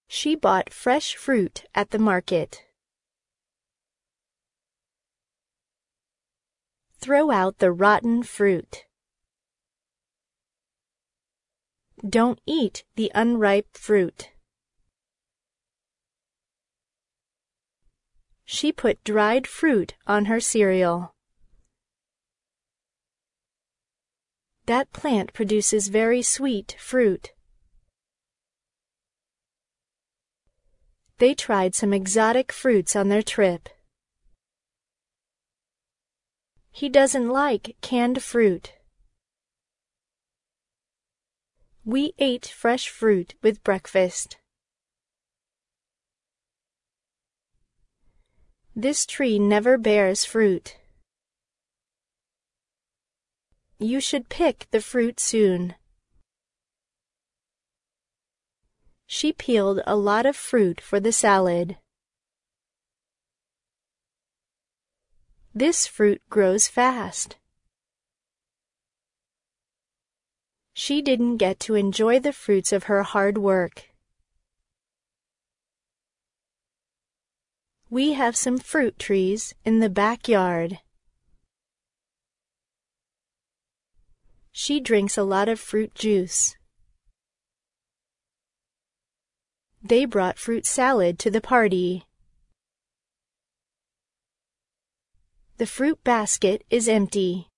She bought fresh fruit at the market. Throw out the rotten fruit. Don't eat the unripe fruit. She put dried fruit on her cereal. That plant produces very sweet fruit. They tried some exotic fruits on their trip. He doesn't like canned fruit. We ate fresh fruit with breakfast. This tree never bears fruit. You should pick the fruit soon. She peeled a lot of fruit for the salad. This fruit grows fast. She didn't get to enjoy the fruits of her hard work. We have some fruit trees in the backyard. She drinks a lot of fruit juice. They brought fruit salad to the party. The fruit basket is empty.